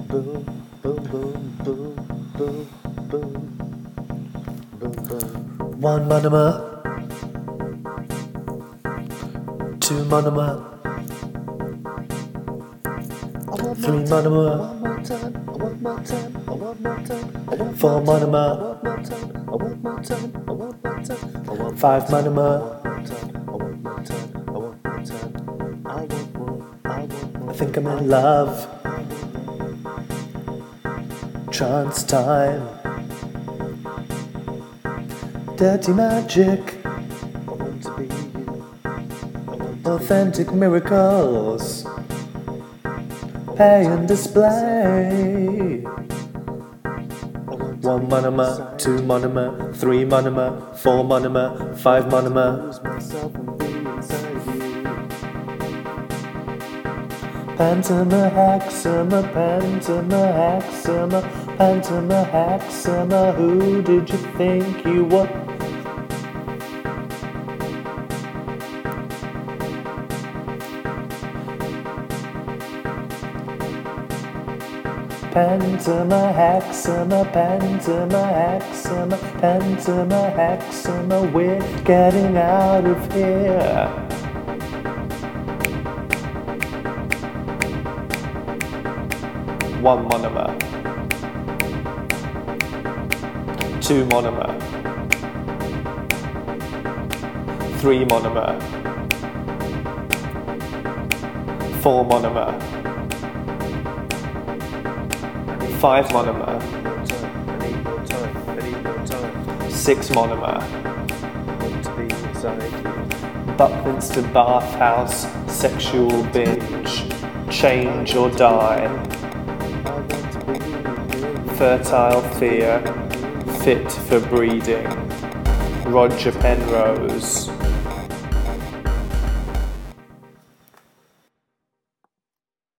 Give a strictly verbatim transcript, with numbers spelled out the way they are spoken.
boom, boom, boom, boom, boom, boom, boom, boom. One monomer, two monomer, three monomer, four monomer, five monomer. I think I'm in love. Trance time. Dirty magic. Authentic miracles. Pay and display. One monomer, two monomer, three monomer, four monomer, five monomer. Pentamer, hexamer, pentamer, hexamer, pentamer, hexamer. Who did you think you were? Pentamer, hexamer, pentamer, hexamer, pentamer, hexamer. We're getting out of here. One monomer, two monomer, three monomer, four monomer, five monomer, six monomer. Buckminster bathhouse, sexual binge, change or die. Fertile fear, fit for breeding. Roger Penrose.